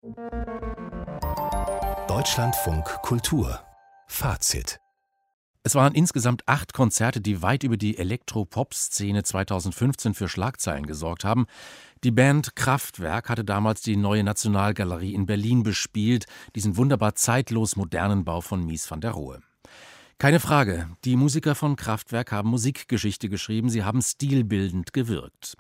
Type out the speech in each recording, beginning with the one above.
Deutschlandfunk Kultur Fazit. Es waren insgesamt 8 Konzerte, die weit über die Elektropop-Szene 2015 für Schlagzeilen gesorgt haben. Die Band Kraftwerk hatte damals die Neue Nationalgalerie in Berlin bespielt, diesen wunderbar zeitlos modernen Bau von Mies van der Rohe. Keine Frage, die Musiker von Kraftwerk haben Musikgeschichte geschrieben, sie haben stilbildend gewirkt.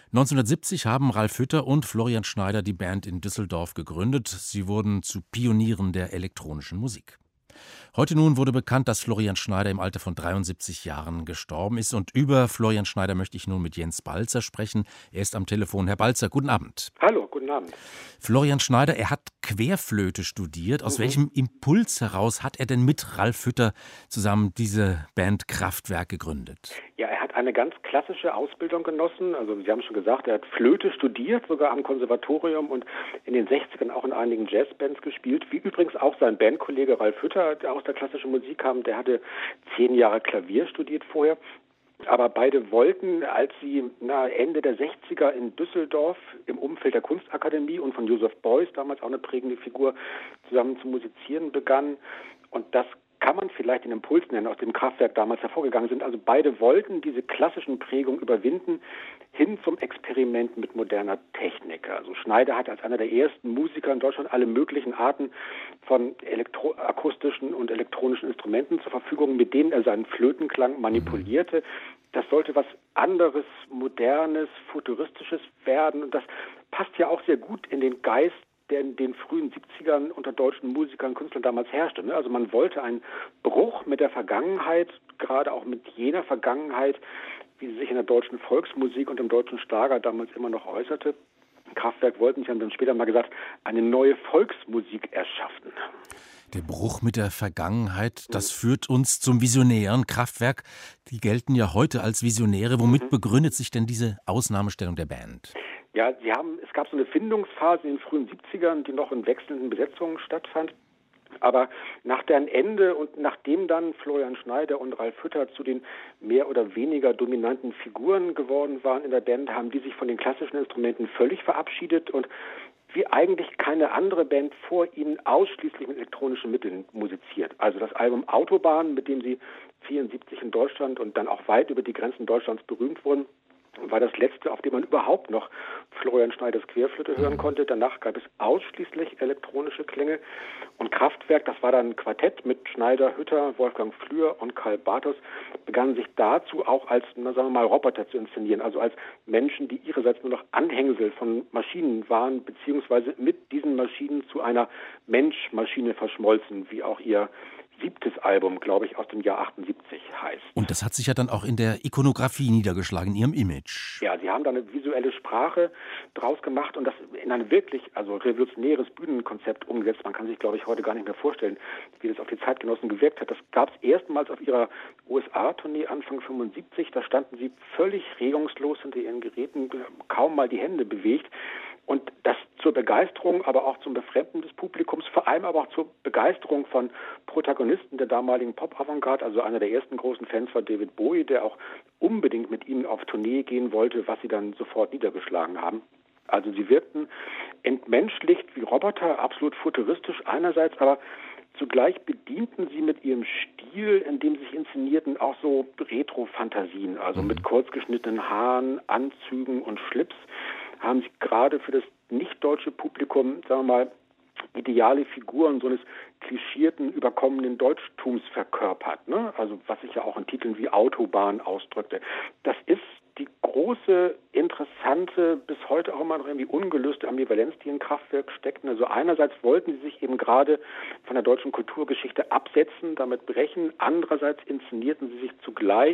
1970 haben Ralf Hütter und Florian Schneider die Band in Düsseldorf gegründet. Sie wurden zu Pionieren der elektronischen Musik. Heute nun wurde bekannt, dass Florian Schneider im Alter von 73 Jahren gestorben ist. Und über Florian Schneider möchte ich nun mit Jens Balzer sprechen. Er ist am Telefon. Herr Balzer, guten Abend. Hallo, guten Abend. Florian Schneider, er hat Querflöte studiert. Aus welchem Impuls heraus hat er denn mit Ralf Hütter zusammen diese Band Kraftwerk gegründet? Ja, er hat eine ganz klassische Ausbildung genossen. Also Sie haben schon gesagt, er hat Flöte studiert, sogar am Konservatorium und in den 60ern auch in einigen Jazzbands gespielt. Wie übrigens auch sein Bandkollege Ralf Hütter, der aus der klassischen Musik kam, der hatte 10 Jahre Klavier studiert vorher. Aber beide wollten, als sie Ende der 60er in Düsseldorf im Umfeld der Kunstakademie und von Joseph Beuys, damals auch eine prägende Figur, zusammen zu musizieren begannen. Und das kann man vielleicht den Impuls nennen, aus dem Kraftwerk damals hervorgegangen sind. Also beide wollten diese klassischen Prägungen überwinden, hin zum Experiment mit moderner Technik. Also Schneider hat als einer der ersten Musiker in Deutschland alle möglichen Arten von akustischen und elektronischen Instrumenten zur Verfügung, mit denen er seinen Flötenklang manipulierte. Das sollte was anderes, modernes, futuristisches werden. Und das passt ja auch sehr gut in den Geist, der in den frühen 70ern unter deutschen Musikern und Künstlern damals herrschte. Also man wollte einen Bruch mit der Vergangenheit, gerade auch mit jener Vergangenheit, wie sie sich in der deutschen Volksmusik und im deutschen Schlager damals immer noch äußerte. Kraftwerk wollten, sie haben dann später mal gesagt, eine neue Volksmusik erschaffen. Der Bruch mit der Vergangenheit, das führt uns zum Visionären. Kraftwerk, die gelten ja heute als Visionäre. Womit begründet sich denn diese Ausnahmestellung der Band? Ja, es gab so eine Findungsphase in den frühen 70ern, die noch in wechselnden Besetzungen stattfand. Aber nach deren Ende und nachdem dann Florian Schneider und Ralf Hütter zu den mehr oder weniger dominanten Figuren geworden waren in der Band, haben die sich von den klassischen Instrumenten völlig verabschiedet und wie eigentlich keine andere Band vor ihnen ausschließlich mit elektronischen Mitteln musiziert. Also das Album Autobahn, mit dem sie 1974 in Deutschland und dann auch weit über die Grenzen Deutschlands berühmt wurden, war das letzte, auf dem man überhaupt noch Florian Schneiders Querflöte hören konnte. Danach gab es ausschließlich elektronische Klänge. Und Kraftwerk, das war dann ein Quartett mit Schneider, Hütter, Wolfgang Flür und Karl Bartos, begannen sich dazu auch als, sagen wir mal, Roboter zu inszenieren. Also als Menschen, die ihrerseits nur noch Anhängsel von Maschinen waren, beziehungsweise mit diesen Maschinen zu einer Mensch-Maschine verschmolzen, wie auch ihr 7. Album, glaube ich, aus dem Jahr 78 heißt. Und das hat sich ja dann auch in der Ikonografie niedergeschlagen, in ihrem Image. Ja, sie haben da eine visuelle Sprache draus gemacht und das in ein wirklich revolutionäres Bühnenkonzept umgesetzt. Man kann sich, glaube ich, heute gar nicht mehr vorstellen, wie das auf die Zeitgenossen gewirkt hat. Das gab es erstmals auf ihrer USA-Tournee Anfang 75. Da standen sie völlig regungslos hinter ihren Geräten, kaum mal die Hände bewegt. Und das zur Begeisterung, aber auch zum Befremden des Publikums, vor allem aber auch zur Begeisterung von Protagonisten der damaligen Pop-Avantgarde. Also einer der ersten großen Fans war David Bowie, der auch unbedingt mit ihnen auf Tournee gehen wollte, was sie dann sofort niedergeschlagen haben. Also sie wirkten entmenschlicht wie Roboter, absolut futuristisch einerseits, aber zugleich bedienten sie mit ihrem Stil, in dem sie sich inszenierten, auch so Retro-Fantasien, also mit kurzgeschnittenen Haaren, Anzügen und Schlips, haben sie gerade für das nicht-deutsche Publikum, sagen wir mal, ideale Figuren so eines klischierten, überkommenen Deutschtums verkörpert, ne? Also was sich ja auch in Titeln wie Autobahn ausdrückte. Das ist die große, interessante, bis heute auch immer noch irgendwie ungelöste Ambivalenz, die in Kraftwerk steckt. Also einerseits wollten sie sich eben gerade von der deutschen Kulturgeschichte absetzen, damit brechen. Andererseits inszenierten sie sich zugleich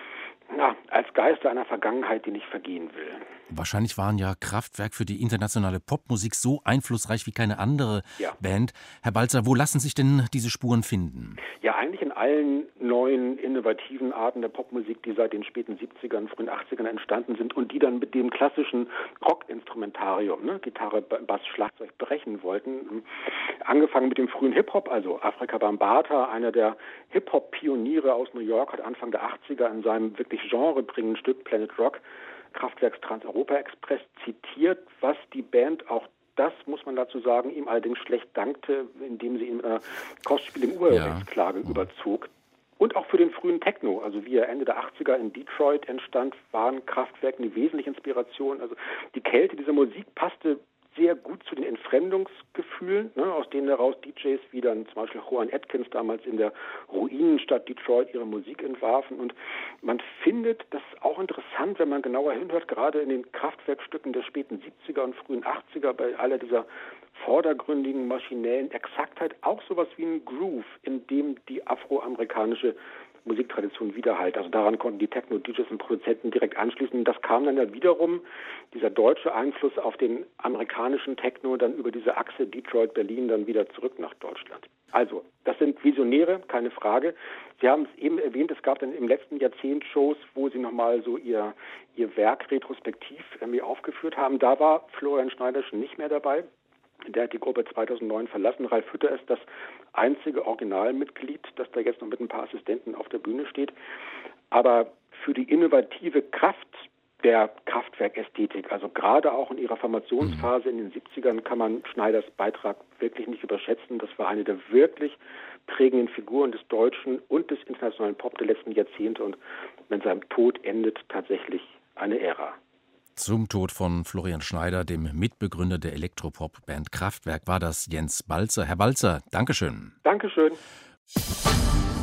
als Geister einer Vergangenheit, die nicht vergehen will. Wahrscheinlich waren ja Kraftwerk für die internationale Popmusik so einflussreich wie keine andere Band. Herr Balzer, wo lassen sich denn diese Spuren finden? Ja, eigentlich in allen neuen, innovativen Arten der Popmusik, die seit den späten 70ern, frühen 80ern entstanden sind und die dann mit dem klassischen Rockinstrumentarium, Gitarre, Bass, Schlagzeug brechen wollten. Angefangen mit dem frühen Hip-Hop, also Afrika Bambaataa, einer der Hip-Hop-Pioniere aus New York, hat Anfang der 80er in seinem wirklich genrebringenden Stück Planet Rock Kraftwerks Trans-Europa-Express zitiert, was die Band auch das, muss man dazu sagen, ihm allerdings schlecht dankte, indem sie ihn mit einer kostspieligen Urheberrechtsklage überzog. Und auch für den frühen Techno, also wie er Ende der 80er in Detroit entstand, waren Kraftwerk eine wesentliche Inspiration. Also die Kälte dieser Musik passte sehr gut zu den Entfremdungsgefühlen, aus denen heraus DJs wie dann zum Beispiel Rowan Atkins damals in der Ruinenstadt Detroit ihre Musik entwarfen. Und man findet das auch interessant, wenn man genauer hinhört, gerade in den Kraftwerkstücken der späten 70er und frühen 80er, bei aller dieser vordergründigen, maschinellen Exaktheit, auch sowas wie ein Groove, in dem die afroamerikanische Musiktradition widerhallt. Also daran konnten die Techno-DJs und Produzenten direkt anschließen. Das kam dann ja wiederum, dieser deutsche Einfluss auf den amerikanischen Techno, dann über diese Achse Detroit-Berlin dann wieder zurück nach Deutschland. Also, das sind Visionäre, keine Frage. Sie haben es eben erwähnt, es gab dann im letzten Jahrzehnt Shows, wo Sie nochmal so Ihr Werk retrospektiv irgendwie aufgeführt haben. Da war Florian Schneider schon nicht mehr dabei. Der hat die Gruppe 2009 verlassen. Ralf Hütter ist das einzige Originalmitglied, das da jetzt noch mit ein paar Assistenten auf der Bühne steht. Aber für die innovative Kraft der Kraftwerkästhetik, also gerade auch in ihrer Formationsphase in den 70ern, kann man Schneiders Beitrag wirklich nicht überschätzen. Das war eine der wirklich prägenden Figuren des deutschen und des internationalen Pop der letzten Jahrzehnte und mit seinem Tod endet tatsächlich eine Ära. Zum Tod von Florian Schneider, dem Mitbegründer der Elektropop-Band Kraftwerk, war das Jens Balzer. Herr Balzer, Dankeschön. Dankeschön.